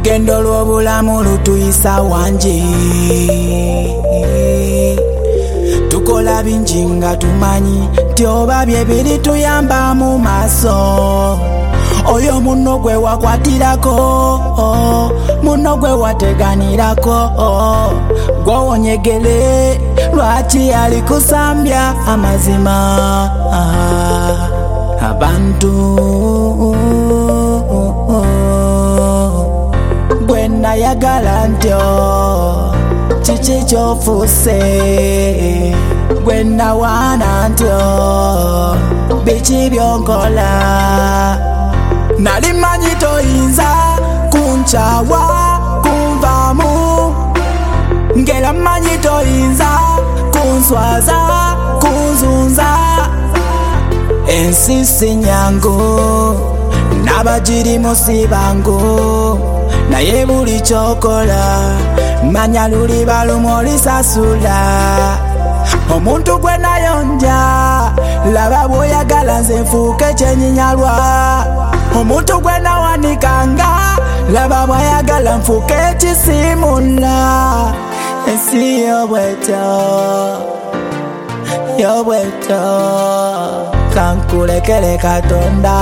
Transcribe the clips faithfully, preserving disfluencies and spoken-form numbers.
Olugendo lw'obulamu lutuyisa wangi, tukola bingi nga tumanyi nti oba bye birituyamba mu maaso. Oyo munno gwe wakwatirako, munno gwe wateganirako, gw'owonyegere lwaki alikusambya amazima. Abantu gwe nayagala ntyo kiki ky'ofuuse, gwe nawaana ntyo biki by'onkola. Nali manyi toyinza kunkyawa kunvaamu, ngera manyi toyinza kunswaza kunzunza. Ensi si nnyangu n'abagirimu si bangu, naye buli kyokola manya luliba lumu olisasula. Omuntu gwe nayonja laba bw'oyagala nze nfuuke ekyenyinyalwa. Omuntu gwe nawanikanga laba bw'ayagala nfuuke ekisimula. Ensi y'obwetyo y'obwetyo kankulekere Katonda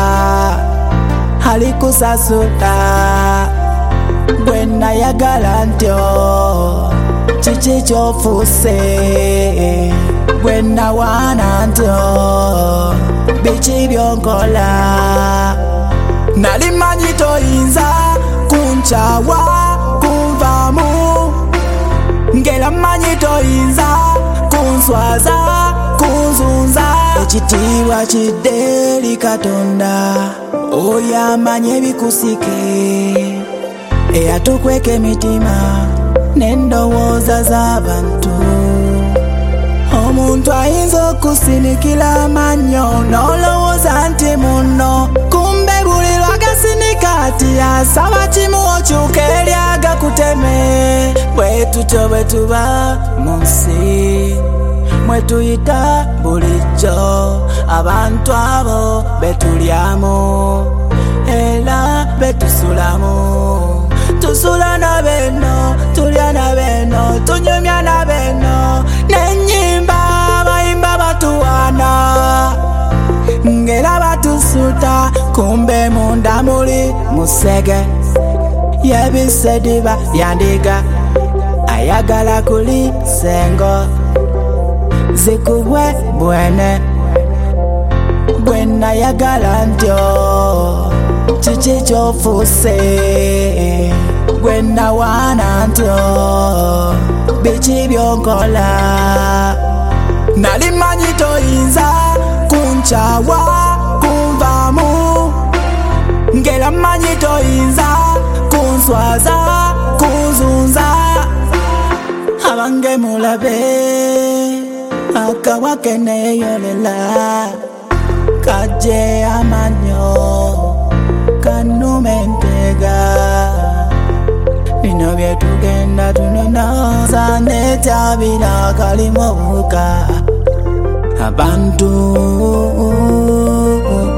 alikusasula. Gwe nayagala ntyo kiki ky'ofuuse, gwe nawaana ntyo biki by'onkola. Nali manyi toyinza kunkyawa kunvaamu, ngera manyi toyinza kunswaza kunzunza. Ekitiibwa kidde eri Katonda, oyo amanyi ebikusike, eyatukweka emitima n'endowooza z'abantu. Omuntu ayinza okusinikira amannyo n'olowooza nti munno, kumbe buli lwagasinika ati asaba kimu okyuka eri agakuteme. Bwe tutyo bwe tuba mu nsi mwe tuyita bulijjo, abantu abo betulyamu era betusulamu. Tusula na beno, tulya na beno, tunyumya na beno, n'ennyimba bayimba batuwaana ngera batusuta, kumbe munda muli musege y'ebisediba byandiga ayagala kuli sengo zikubwe bwene. Gwe nayagala ntyo kiki ky'ofuuse, gwe nawaana ntyo biki by'onkola. Nali manyi toyinza kunkyawa kunvaamu, ngera manyi toyinza kunswaza kunzunza. Abange mulabe akawa keneeyolela, kaje amanyo kanume ntega. Bino bye tugenda tunonoza n'ekyabira kalimu obuka. Abantu